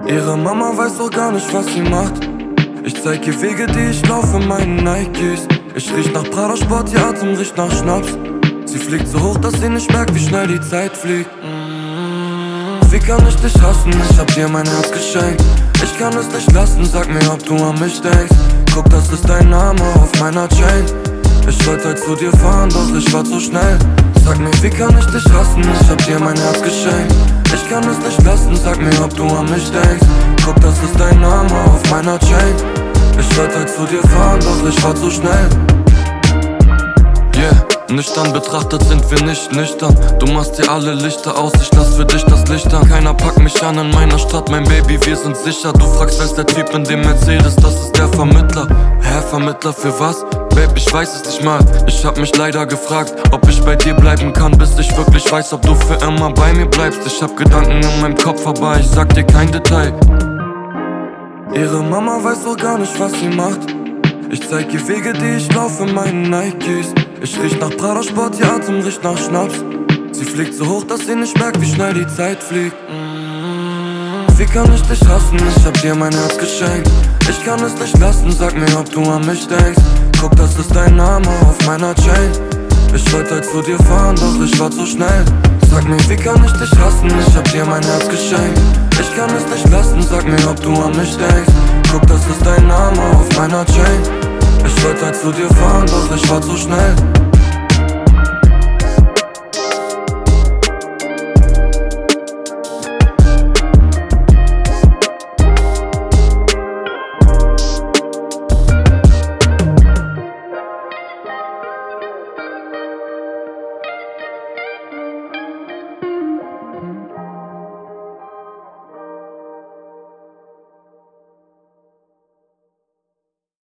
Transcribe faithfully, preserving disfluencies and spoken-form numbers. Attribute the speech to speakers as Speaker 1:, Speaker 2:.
Speaker 1: Ihre Mama weiß doch gar nicht, was sie macht. Ich zeig ihr Wege, die ich laufe in meinen Nikes. Ich riech nach Prada Sport, ihr Atem riecht nach Schnaps. Sie fliegt so hoch, dass sie nicht merkt, wie schnell die Zeit fliegt. Wie kann ich dich hassen? Ich hab dir mein Herz geschenkt. Ich kann es nicht lassen, sag mir, ob du an mich denkst. Guck, das ist dein Name auf meiner Chain. Ich wollte heute zu dir fahren, doch ich war zu schnell. Sag mir, wie kann ich dich hassen? Ich hab dir mein Herz geschenkt. Ich kann es nicht lassen, sag mir, ob du an mich denkst. Guck, das ist dein Name auf meiner Chain. Ich wollte heute zu dir fahren, doch ich war zu schnell. Yeah, nüchtern betrachtet sind wir nicht nüchtern. Du machst dir alle Lichter aus, ich lass für dich das Licht an. Keiner packt mich an in meiner Stadt, mein Baby, wir sind sicher. Du fragst, wer ist der Typ in dem Mercedes, das ist der Vermittler. Hä, Vermittler für was? Babe, ich weiß es nicht mal. Ich hab mich leider gefragt, ob ich bei dir bleiben kann, bis ich wirklich weiß, ob du für immer bei mir bleibst. Ich hab Gedanken in meinem Kopf, aber ich sag dir kein Detail. Ihre Mama weiß doch gar nicht, was sie macht. Ich zeig ihr Wege, die ich laufe in meinen Nikes. Ich riech nach Prada Sport, ihr Atem riecht nach Schnaps. Sie fliegt so hoch, dass sie nicht merkt, wie schnell die Zeit fliegt. Wie kann ich dich hassen? Ich hab dir mein Herz geschenkt. Ich kann es nicht lassen, sag mir, ob du an mich denkst. Guck, das ist dein Name auf meiner Chain. Ich wollte heute zu dir fahren, doch ich war zu schnell. Sag mir, wie kann ich dich hassen? Ich hab dir mein Herz geschenkt. Ich kann es nicht lassen, sag mir, ob du an mich denkst. Guck, das ist dein Name auf meiner Chain. Ich wollte heute zu dir fahren, doch ich war zu schnell.